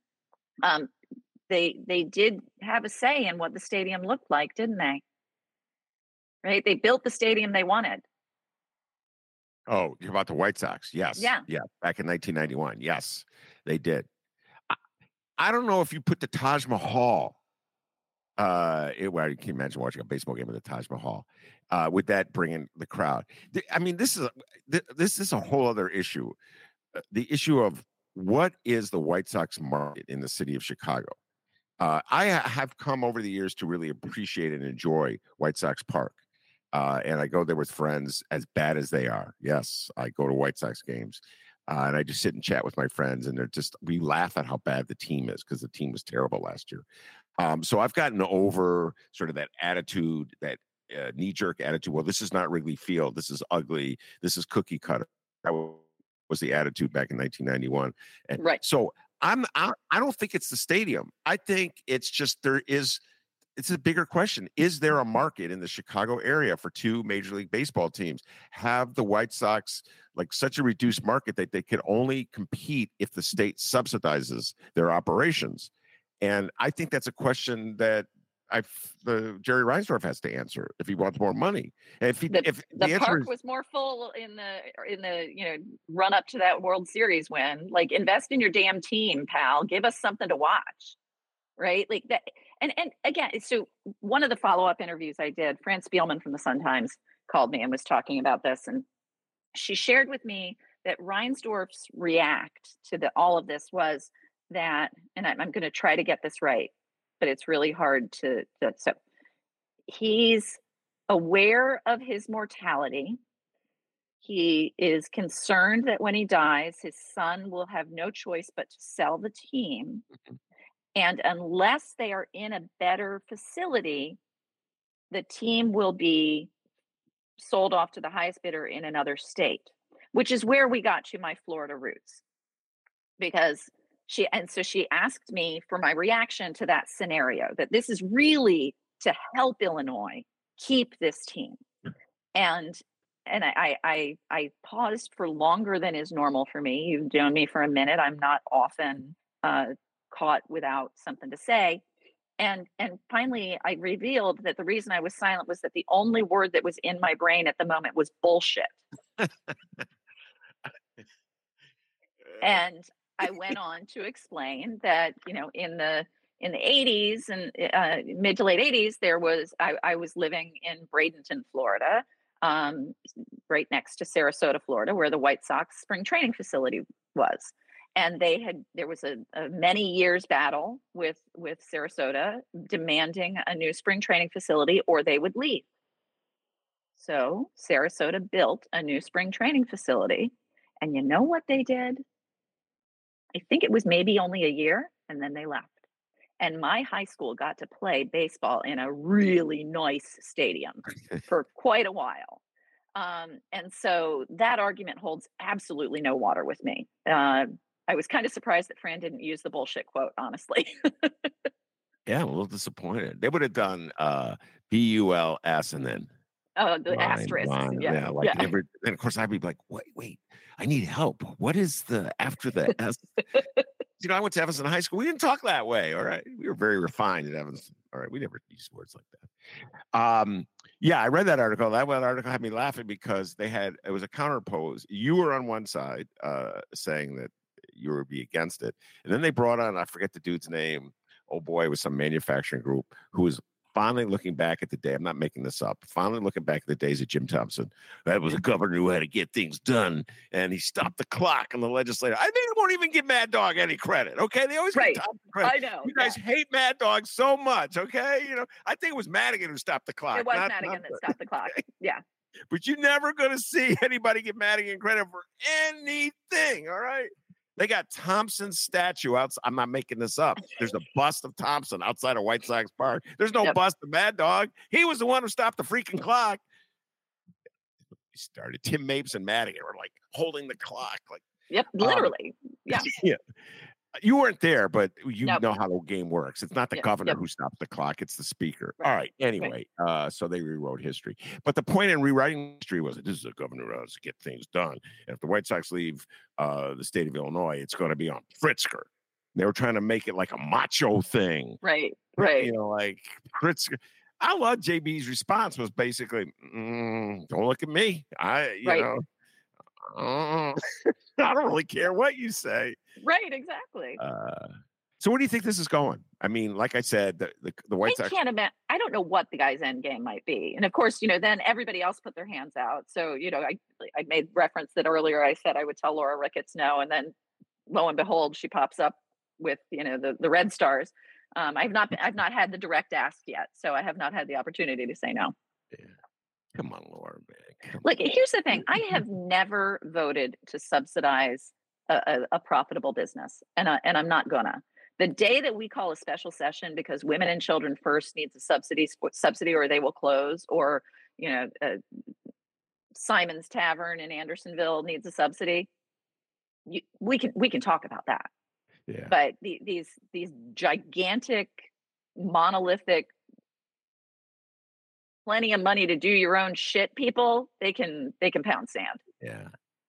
they did have a say in what the stadium looked like, didn't they? Right? They built the stadium they wanted. Oh, you're about the White Sox. Yes. Yeah. Yeah. Back in 1991. Yes, they did. I don't know if you put the Taj Mahal. Well, you can imagine watching a baseball game at the Taj Mahal. With that bringing the crowd. I mean, this is a whole other issue. The issue of what is the White Sox market in the city of Chicago. I have come over the years to really appreciate and enjoy White Sox Park. And I go there with friends, as bad as they are. Yes, I go to White Sox games, and I just sit and chat with my friends, and we laugh at how bad the team is because the team was terrible last year. So I've gotten over sort of that attitude, that knee-jerk attitude. Well, this is not Wrigley Field. This is ugly. This is cookie cutter. That was the attitude back in 1991. And right. So I don't think it's the stadium. I think it's just it's a bigger question. Is there a market in the Chicago area for two Major League Baseball teams? Have the White Sox like such a reduced market that they can only compete if the state subsidizes their operations? And I think that's a question that Jerry Reinsdorf has to answer if he wants more money. And if the park was more full in the run up to that World Series win, like invest in your damn team, pal. Give us something to watch. Right? Like that. And again, so one of the follow-up interviews I did, Fran Spielman from the Sun-Times called me and was talking about this. And she shared with me that Reinsdorf's react to all of this was that, and I'm going to try to get this right, but it's really hard so he's aware of his mortality. He is concerned that when he dies, his son will have no choice but to sell the team. And unless they are in a better facility, the team will be sold off to the highest bidder in another state, which is where we got to my Florida roots. Because she asked me for my reaction to that scenario, that this is really to help Illinois keep this team. And I paused for longer than is normal for me. You've known me for a minute. I'm not often caught without something to say. And finally, I revealed that the reason I was silent was that the only word that was in my brain at the moment was bullshit. And I went on to explain that, in the 80s and mid to late 80s, I was living in Bradenton, Florida, right next to Sarasota, Florida, where the White Sox spring training facility was. And there was a many years battle with Sarasota demanding a new spring training facility or they would leave. So Sarasota built a new spring training facility. And you know what they did? I think it was maybe only a year, and then they left. And my high school got to play baseball in a really nice stadium for quite a while. And so that argument holds absolutely no water with me. I was kind of surprised that Fran didn't use the bullshit quote, honestly. Yeah, I'm a little disappointed. They would have done BULS and then. Oh, the asterisk. Yeah. And of course, I'd be like, wait, I need help. What is the after the S? I went to Evanston High School. We didn't talk that way. All right. We were very refined at Evanston. All right. We never used words like that. Yeah, I read that article. That article had me laughing because it was a counterpose. You were on one side saying that, you would be against it. And then they brought on, I forget the dude's name. Oh boy, it was some manufacturing group who was finally looking back at the day. I'm not making this up. Finally looking back at the days of Jim Thompson. That was a governor who had to get things done, and he stopped the clock on the legislature. I think they won't even give Mad Dog any credit. Okay, they always give Thompson credit. I know. You guys hate Mad Dog so much. Okay, I think it was Madigan who stopped the clock. It was Madigan that stopped the clock. Yeah. But you're never going to see anybody give Madigan credit for anything. All right. They got Thompson's statue outside. I'm not making this up. There's a bust of Thompson outside of White Sox Park. There's no bust of Mad Dog. He was the one who stopped the freaking clock. He started. Tim Mapes and Madigan were like holding the clock. Like, yep, literally. Yeah. Yeah. You weren't there, but you know how the game works. It's not the governor who stops the clock. It's the speaker. Right. All right. Anyway, so they rewrote history. But the point in rewriting history was that this is a governor who has to get things done. And if the White Sox leave the state of Illinois, it's going to be on Pritzker. They were trying to make it like a macho thing. Right. Like Pritzker. I love JB's response was basically, don't look at me. I don't really care what you say. Right, exactly. So where do you think this is going? I mean, like I said, the White Sox. I don't know what the guy's end game might be. And of course, then everybody else put their hands out. So, I made reference that earlier. I said I would tell Laura Ricketts no. And then lo and behold, she pops up with, the Red Stars. I've not had the direct ask yet. So I have not had the opportunity to say no. Yeah. Come on, Laura. Look, here's the thing. I have never voted to subsidize a profitable business, and I'm not gonna. The day that we call a special session because Women and Children First needs a subsidy, or they will close, or Simon's Tavern in Andersonville needs a subsidy, we can talk about that. Yeah. But these gigantic, monolithic, plenty of money to do your own shit people, they can pound sand. Yeah.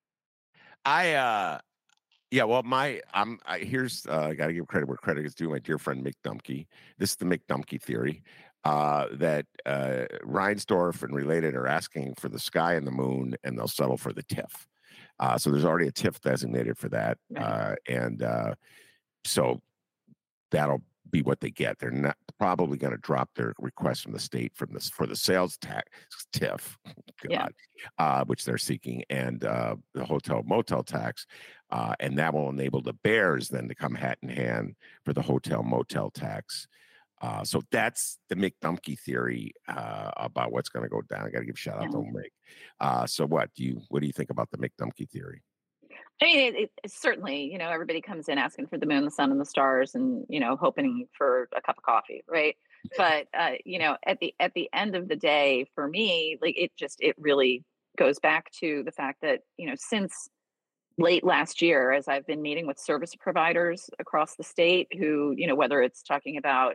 Well, here's I got to give credit where credit is due. My dear friend Mick Dumke. This is the Mick Dumke theory that Reinsdorf and related are asking for the sky and the moon, and they'll settle for the TIF. So there's already a TIF designated for that, and so that'll be what they get. They're not probably going to drop their request from the state for the sales tax TIF, which they're seeking, and the hotel motel tax, and that will enable the Bears then to come hat in hand for the hotel motel tax. So that's the Mick Dumke theory about what's going to go down. I got to give a shout out to Mick. So what do you think about the Mick Dumke theory? I mean, it's certainly, everybody comes in asking for the moon, the sun, and the stars, and hoping for a cup of coffee, right? But at the end of the day, for me, like it really goes back to the fact that since late last year, as I've been meeting with service providers across the state, who whether it's talking about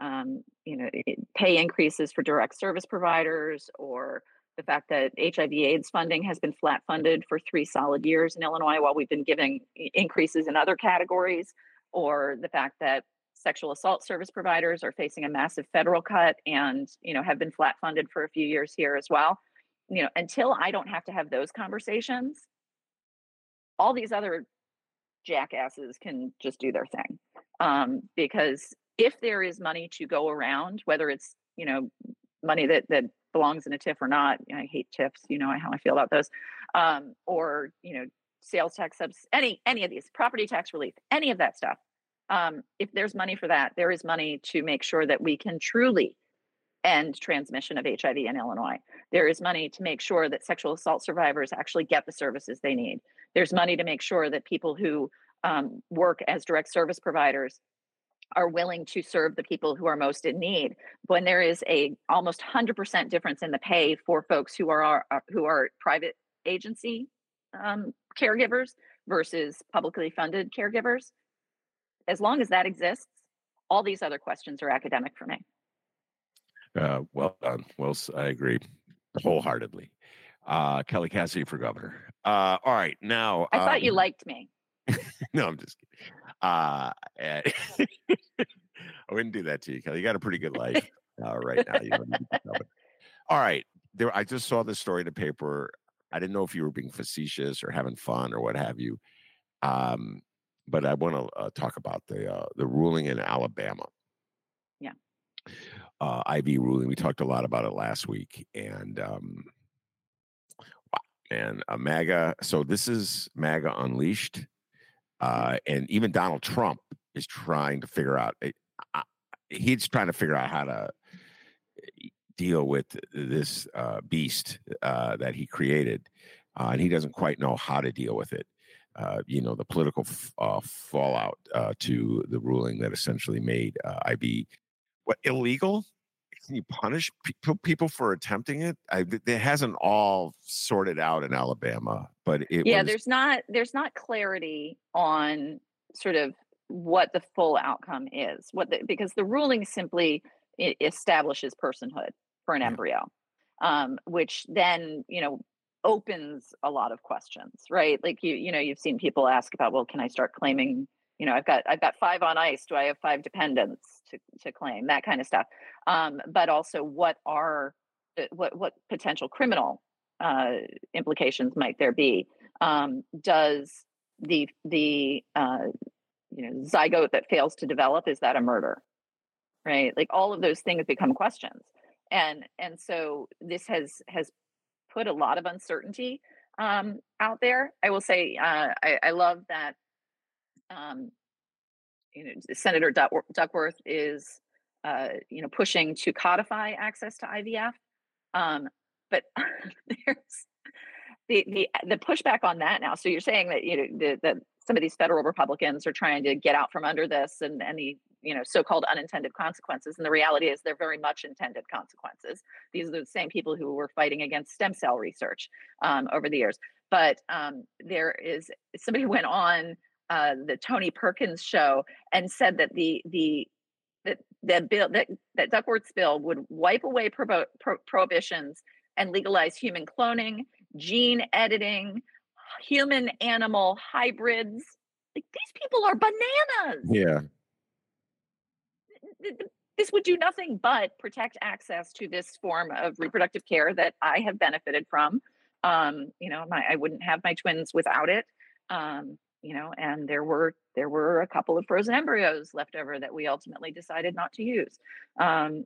pay increases for direct service providers, or the fact that HIV/AIDS funding has been flat funded for 3 solid years in Illinois while we've been giving increases in other categories, or the fact that sexual assault service providers are facing a massive federal cut and, have been flat funded for a few years here as well. Until I don't have to have those conversations, all these other jackasses can just do their thing. Because if there is money to go around, whether it's, money that belongs in a TIF or not, I hate TIFs, how I feel about those, or, sales tax subs, any of these, property tax relief, any of that stuff. If there's money for that, there is money to make sure that we can truly end transmission of HIV in Illinois. There is money to make sure that sexual assault survivors actually get the services they need. There's money to make sure that people who work as direct service providers are willing to serve the people who are most in need. When there is a almost 100% difference in the pay for folks who are private agency caregivers versus publicly funded caregivers, as long as that exists, all these other questions are academic for me. Well done. Well, I agree wholeheartedly. Kelly Cassidy for governor. All right, now I thought you liked me. No, I'm just kidding. I wouldn't do that to you, Kelly. You got a pretty good life right now. You don't need to tell it. All right. I just saw this story in the paper. I didn't know if you were being facetious or having fun or what have you. But I want to talk about the ruling in Alabama. Yeah. IV ruling. We talked a lot about it last week, and MAGA. So this is MAGA unleashed, and even Donald Trump is trying to figure out. He's trying to figure out how to deal with this beast that he created, and he doesn't quite know how to deal with it. The political fallout to the ruling that essentially made IV illegal. Can you punish people for attempting it? It hasn't all sorted out in Alabama, but there's not clarity on sort of what the full outcome is. Because the ruling simply establishes personhood for an embryo, which then opens a lot of questions, right? Like you've seen people ask about, well, can I start claiming? I've got 5 on ice. Do I have 5 dependents to claim? That kind of stuff. But also, what potential criminal implications might there be? Does the zygote that fails to develop, is that a murder? Right? Like all of those things become questions, and so this has put a lot of uncertainty out there. I will say I love that. Senator Duckworth is, pushing to codify access to IVF, but there's the pushback on that now. So you're saying that that some of these federal Republicans are trying to get out from under this and the so-called unintended consequences, and the reality is they're very much intended consequences. These are the same people who were fighting against stem cell research over the years. But there is somebody who went on the Tony Perkins show and said that the bill that Duckworth's bill would wipe away prohibitions and legalize human cloning, gene editing, human animal hybrids. Like, these people are bananas. Yeah. This would do nothing but protect access to this form of reproductive care that I have benefited from. I wouldn't have my twins without it. And there were a couple of frozen embryos left over that we ultimately decided not to use. That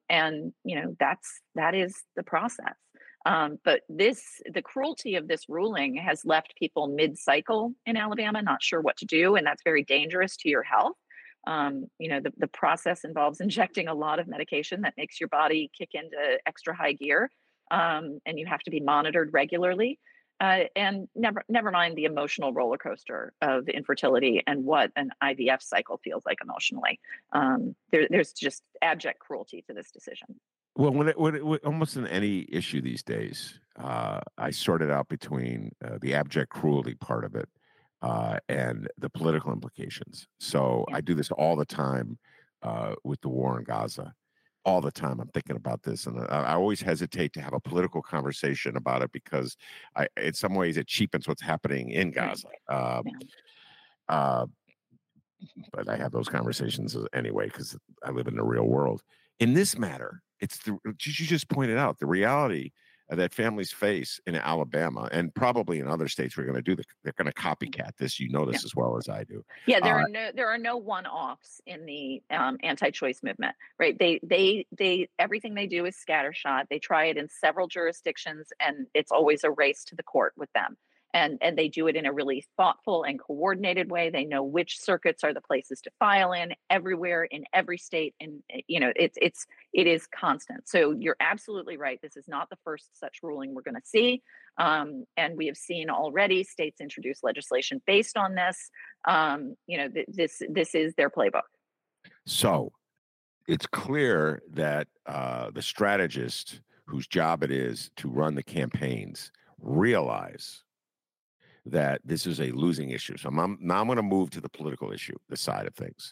is the process. But the cruelty of this ruling has left people mid-cycle in Alabama, not sure what to do, and that's very dangerous to your health. The process involves injecting a lot of medication that makes your body kick into extra high gear, and you have to be monitored regularly. And never mind the emotional roller coaster of infertility and what an IVF cycle feels like emotionally. There's just abject cruelty to this decision. Well, when almost in any issue these days, I sort it out between the abject cruelty part of it and the political implications. So I do this all the time with the war in Gaza. All the time I'm thinking about this, and I always hesitate to have a political conversation about it because in some ways it cheapens what's happening in Gaza. But I have those conversations anyway because I live in the real world. In this matter, it's you just pointed out the reality that families face in Alabama and probably in other states. They're going to copycat this. This as well as I do. Yeah, there are no one-offs in the anti-choice movement, right? They everything they do is scattershot. They try it in several jurisdictions, and it's always a race to the court with them. And they do it in a really thoughtful and coordinated way. They know which circuits are the places to file in everywhere, in every state. And it is constant. So you're absolutely right. This is not the first such ruling we're going to see. And we have seen already states introduce legislation based on this. This is their playbook. So it's clear that the strategist whose job it is to run the campaigns realize that this is a losing issue. So now I'm going to move to the political issue, the side of things.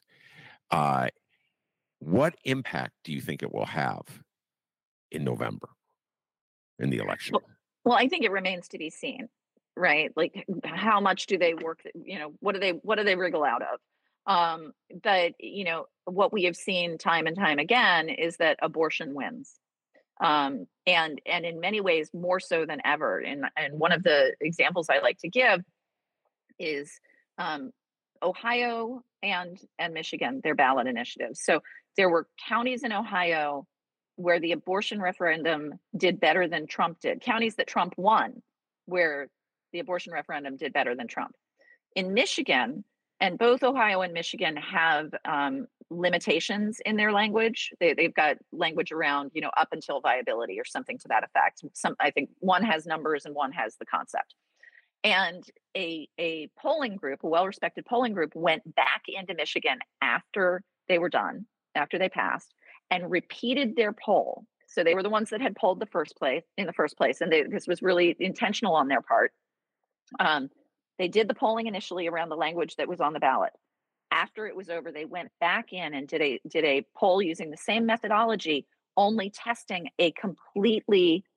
What impact do you think it will have in November in the election? Well, I think it remains to be seen, right? Like, how much do they work? What do they wriggle out of? But what we have seen time and time again is that abortion wins. And in many ways more so than ever. And one of the examples I like to give is Ohio and Michigan, their ballot initiatives. So there were counties in Ohio where the abortion referendum did better than Trump did. Counties that Trump won, where the abortion referendum did better than Trump. In Michigan, and both Ohio and Michigan have limitations in their language. They've got language around, up until viability or something to that effect. I think one has numbers and one has the concept. And a polling group, a well-respected polling group, went back into Michigan after they were done, after they passed, and repeated their poll. So they were the ones that had polled in the first place, and this was really intentional on their part. They did the polling initially around the language that was on the ballot. After it was over, they went back in and did a poll using the same methodology, only testing a completely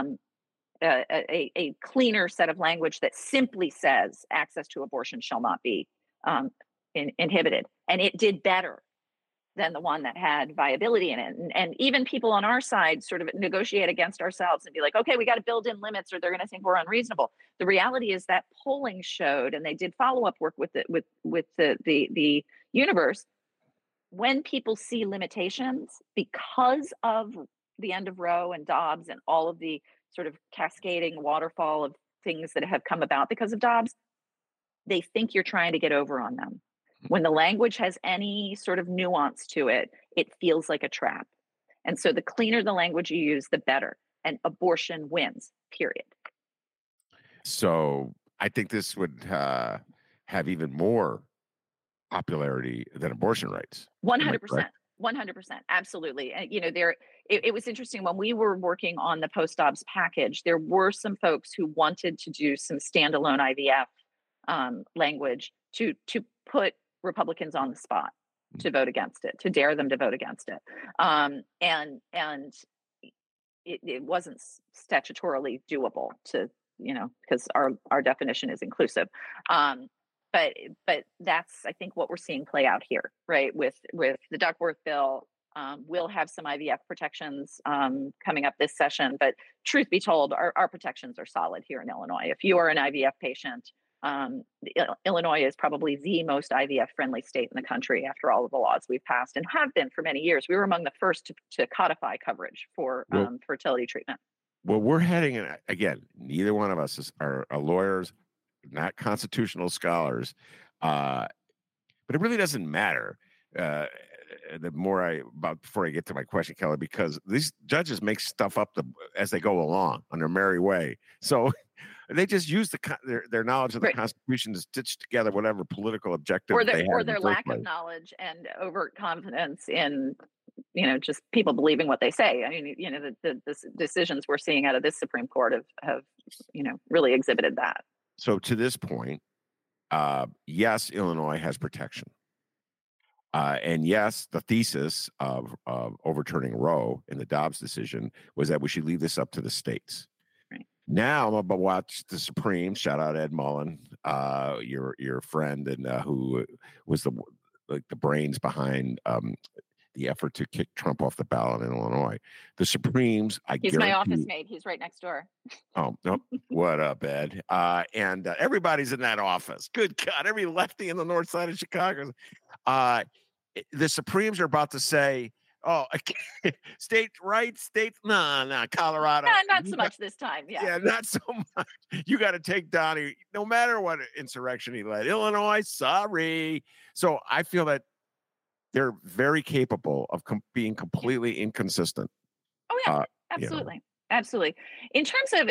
a cleaner set of language that simply says access to abortion shall not be inhibited. And it did better than the one that had viability in it. And even people on our side sort of negotiate against ourselves and be like, okay, we got to build in limits or they're going to think we're unreasonable. The reality is that polling showed, and they did follow-up work with the universe, when people see limitations because of the end of Roe and Dobbs and all of the sort of cascading waterfall of things that have come about because of Dobbs, they think you're trying to get over on them. When the language has any sort of nuance to it, it feels like a trap. And so the cleaner the language you use, the better. And abortion wins, period. So I think this would have even more popularity than abortion rights. 100%. 100%. Absolutely. And, it was interesting when we were working on the post-Dobbs package, there were some folks who wanted to do some standalone IVF language to put Republicans on the spot to vote against it, to dare them to vote against it. And it wasn't statutorily doable to, because our definition is inclusive. But that's, I think, what we're seeing play out here, right? With the Duckworth bill, we'll have some IVF protections coming up this session. But truth be told, our protections are solid here in Illinois. If you are an IVF patient, Illinois is probably the most IVF-friendly state in the country after all of the laws we've passed and have been for many years. We were among the first to codify coverage for fertility treatment. Well, we're heading in, again, neither one of us are lawyers, not constitutional scholars, but it really doesn't matter. Before I get to my question, Kelly, because these judges make stuff up as they go along on their merry way. So they just use their knowledge of the Constitution to stitch together whatever political objective they have. Or their lack of knowledge and overconfidence in, just people believing what they say. I mean, the decisions we're seeing out of this Supreme Court have really exhibited that. So to this point, yes, Illinois has protection. And yes, the thesis of overturning Roe in the Dobbs decision was that we should leave this up to the states. Right. Now I'm about to watch the Supreme. Shout out Ed Mullen, your friend, and who was the brains behind the effort to kick Trump off the ballot in Illinois. The Supremes, he's my office mate. He's right next door. Oh, no. What up, Ed? And everybody's in that office. Good God, every lefty in the north side of Chicago. The Supremes are about to say, state rights, Colorado. Not so much this time. Yeah, not so much. You got to take Donnie, no matter what insurrection he led. Illinois, sorry. So I feel that they're very capable of being completely inconsistent. Oh yeah, absolutely, absolutely. In terms of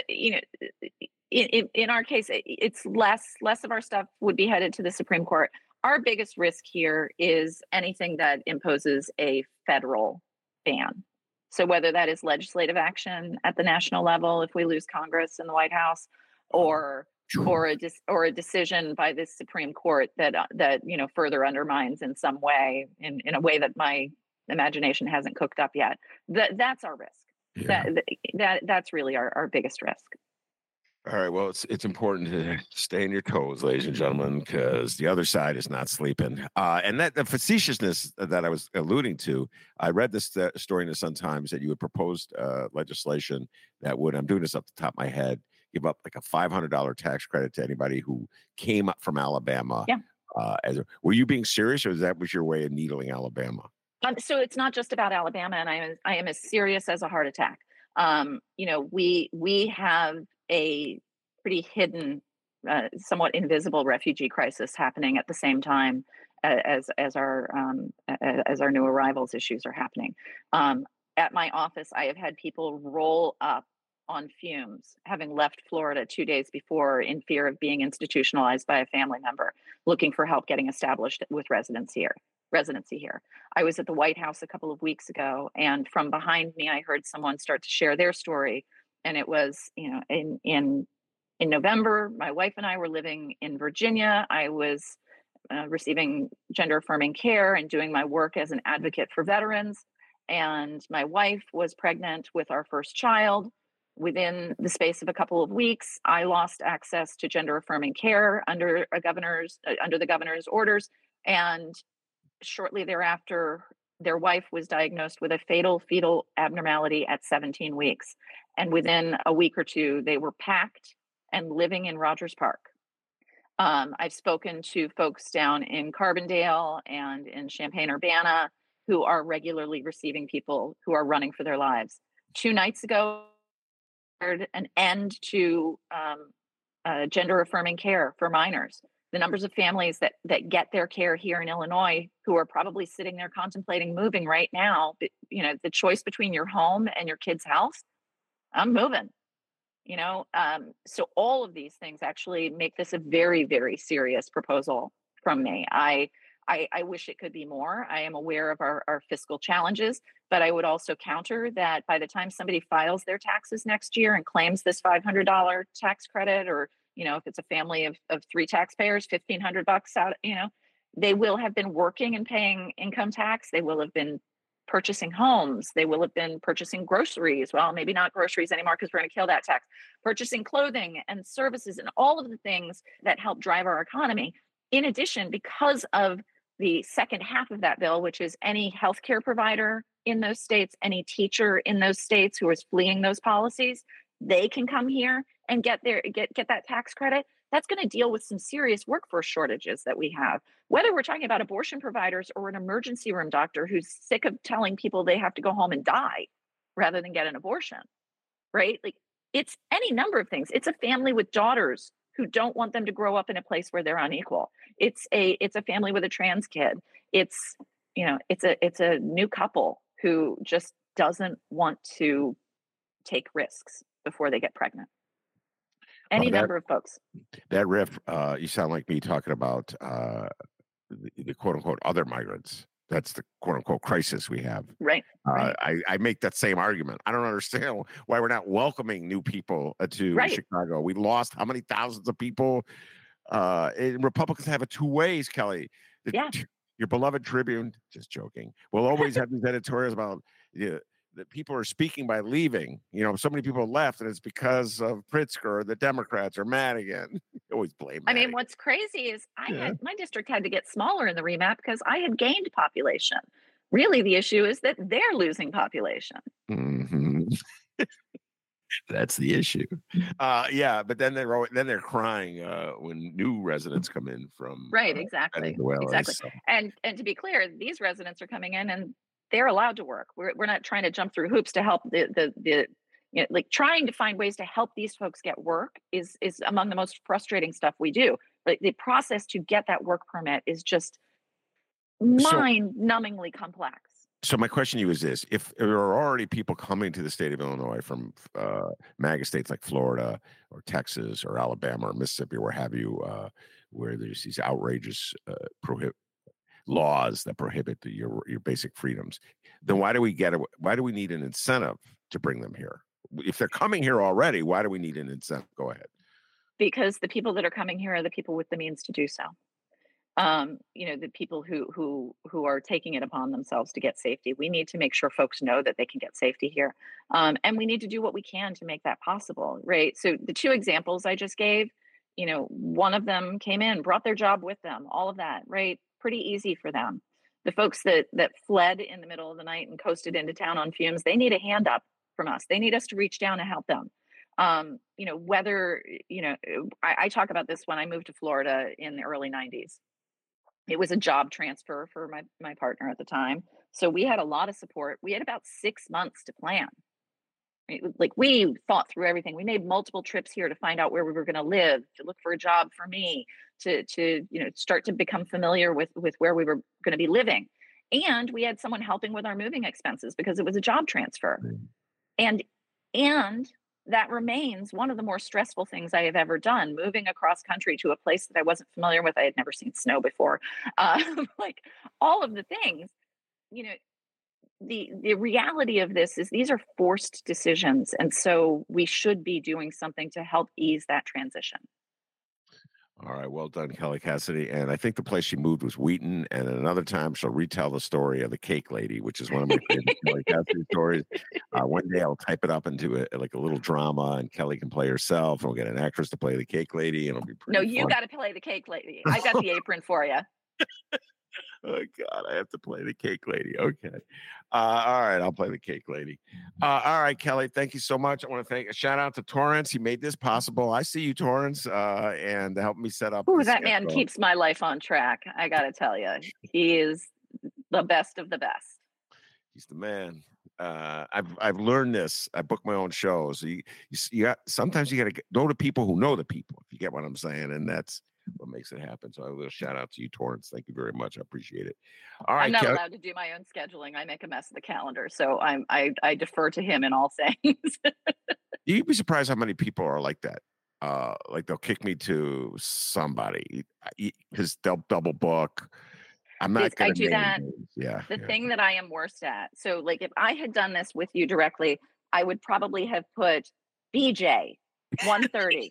in our case, it's less of our stuff would be headed to the Supreme Court. Our biggest risk here is anything that imposes a federal ban. So whether that is legislative action at the national level, if we lose Congress and the White House, or a decision by this Supreme Court that further undermines in some way, in a way that my imagination hasn't cooked up yet, that's our risk. Yeah. That's really our biggest risk. All right. Well, it's important to stay on your toes, ladies and gentlemen, because the other side is not sleeping. And that the facetiousness that I was alluding to, I read this story in the Sun-Times that you had proposed legislation that would, I'm doing this off the top of my head, give up like a $500 tax credit to anybody who came up from Alabama Were you being serious, or was your way of needling Alabama? So it's not just about Alabama, and I am as serious as a heart attack. We have a pretty hidden, somewhat invisible refugee crisis happening at the same time as our new arrivals issues are happening. At my office, I have had people roll up on fumes, having left Florida 2 days before in fear of being institutionalized by a family member, looking for help getting established with residency here. I was at the White House a couple of weeks ago, and from behind me, I heard someone start to share their story. And it was, in November, my wife and I were living in Virginia. I was receiving gender affirming care and doing my work as an advocate for veterans. And my wife was pregnant with our first child. Within the space of a couple of weeks, I lost access to gender affirming care under the governor's orders. And shortly thereafter, their wife was diagnosed with a fatal fetal abnormality at 17 weeks. And within a week or two, they were packed and living in Rogers Park. I've spoken to folks down in Carbondale and in Champaign-Urbana who are regularly receiving people who are running for their lives. 2 nights ago, an end to gender affirming care for minors. The numbers of families that get their care here in Illinois who are probably sitting there contemplating moving right now, the choice between your home and your kid's health, I'm moving. So all of these things actually make this a very, very serious proposal from me. I wish it could be more. I am aware of our fiscal challenges, but I would also counter that by the time somebody files their taxes next year and claims this $500 tax credit, or, if it's a family of 3 taxpayers, $1,500 out, they will have been working and paying income tax. They will have been purchasing homes. They will have been purchasing groceries. Well, maybe not groceries anymore because we're going to kill that tax. Purchasing clothing and services and all of the things that help drive our economy. In addition, because of the second half of that bill, which is any healthcare provider in those states, any teacher in those states who is fleeing those policies, they can come here and get that tax credit. That's going to deal with some serious workforce shortages that we have. Whether we're talking about abortion providers or an emergency room doctor who's sick of telling people they have to go home and die rather than get an abortion, right? Like, it's any number of things. It's a family with daughters who don't want them to grow up in a place where they're unequal. It's a family with a trans kid. It's a new couple who just doesn't want to take risks before they get pregnant. Any number of folks. That riff, you sound like me talking about the quote unquote other migrants. That's the quote unquote crisis we have. Right. I make that same argument. I don't understand why we're not welcoming new people to Chicago. We lost how many thousands of people? And Republicans have it 2 ways, Kelly. Your beloved Tribune, just joking, will always have these editorials about that people are speaking by leaving. So many people left, and it's because of Pritzker. The Democrats are mad again. Always blame. I mean, what's crazy is my district had to get smaller in the remap because I had gained population. Really, the issue is that they're losing population. Mm-hmm. That's the issue. But then they're crying when new residents come in from exactly. So. And to be clear, these residents are coming in and they're allowed to work. We're not trying to jump through hoops to help trying to find ways to help these folks get work is among the most frustrating stuff we do. Like, the process to get that work permit is just mind-numbingly complex. So my question to you is this: if there are already people coming to the state of Illinois from MAGA states like Florida or Texas or Alabama or Mississippi, where have you, where there's these outrageous laws that prohibit your basic freedoms, then why do we need an incentive to bring them here? If they're coming here already, why do we need an incentive? Go ahead. Because the people that are coming here are the people with the means to do so. The people who are taking it upon themselves to get safety. We need to make sure folks know that they can get safety here. And we need to do what we can to make that possible, right? So the 2 examples I just gave, one of them came in, brought their job with them, all of that, right? Pretty easy for them. The folks that fled in the middle of the night and coasted into town on fumes, they need a hand up from us. They need us to reach down and help them. I talk about this when I moved to Florida in the early 90s. It was a job transfer for my partner at the time. So we had a lot of support. We had about 6 months to plan. Right? Like we thought through everything. We made multiple trips here to find out where we were going to live, to look for a job for me, to start to become familiar with where we were going to be living. And we had someone helping with our moving expenses because it was a job transfer. And that remains one of the more stressful things I have ever done, moving across country to a place that I wasn't familiar with. I had never seen snow before. Like all of the things, the reality of this is these are forced decisions. And so we should be doing something to help ease that transition. All right. Well done, Kelly Cassidy. And I think the place she moved was Wheaton. And at another time, she'll retell the story of the cake lady, which is one of my favorite Kelly Cassidy stories. One day I'll type it up into a little drama, and Kelly can play herself. And we'll get an actress to play the cake lady. And it'll be pretty No, you got to play the cake lady. I got the apron for you. Oh, God, I have to play the cake lady. Okay. All right, I'll play the cake lady. All right, Kelly, thank you so much. I want to thank a shout out to Torrance. He made this possible. I see you, Torrance, and helped me set up. Ooh, that man keeps my life on track. I got to tell you, he is the best of the best. He's the man. I've learned this. I book my own shows. You got, sometimes you got to go to people who know the people, if you get what I'm saying, and that's what makes it happen. So a little shout out to you, Torrance. Thank you very much. I appreciate it. All right, I'm not allowed to do my own scheduling. I make a mess of the calendar, so I defer to him in all things. You'd be surprised how many people are like that. Like they'll kick me to somebody because they'll double book. I'm not going to do that. Yeah. The thing that I am worst at. So, like, if I had done this with you directly, I would probably have put BJ 1:30.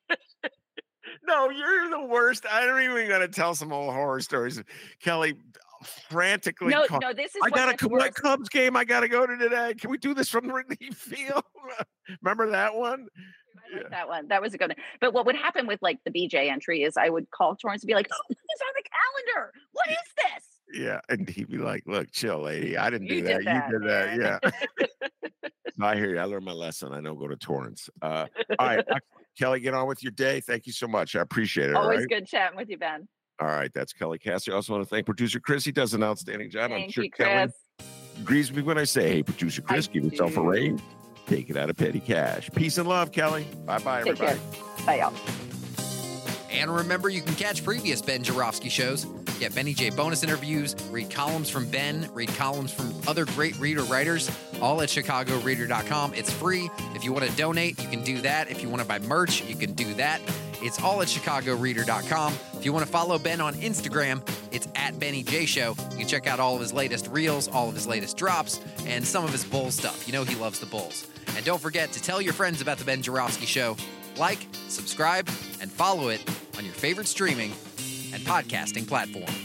No, you're the worst. I don't even going to tell some old horror stories. Kelly frantically. No, this is. I got to come to my Cubs game. I got to go to today. Can we do this from the Wrigley Field? Remember that one? I like that one. That was a good one. But what would happen with like the BJ entry is I would call Torrance and be like, "Oh, it's on the calendar. What is this?" Yeah, and he'd be like, "Look, chill, lady. I didn't do that. You did that. Yeah." I hear you. I learned my lesson. I know. Go to Torrance. All right, Kelly, get on with your day. Thank you so much. I appreciate it. Always good chatting with you, Ben. All right, that's Kelly Cassidy. I also want to thank producer Chris. He does an outstanding job. Thank I'm sure you, Kelly Chris. agrees with me when I say, "Hey, producer Chris, give yourself a raise. Take it out of petty cash." Peace and love, Kelly. Bye-bye, everybody. Bye, y'all. And remember, you can catch previous Ben Joravsky shows, get Benny J bonus interviews, read columns from Ben, read columns from other great reader writers, all at chicagoreader.com. It's free. If you want to donate, you can do that. If you want to buy merch, you can do that. It's all at chicagoreader.com. If you want to follow Ben on Instagram, it's at Benny J Show. You can check out all of his latest reels, all of his latest drops, and some of his bull stuff. You know he loves the bulls. And don't forget to tell your friends about the Ben Joravsky Show. Like, subscribe, and follow it on your favorite streaming and podcasting platform.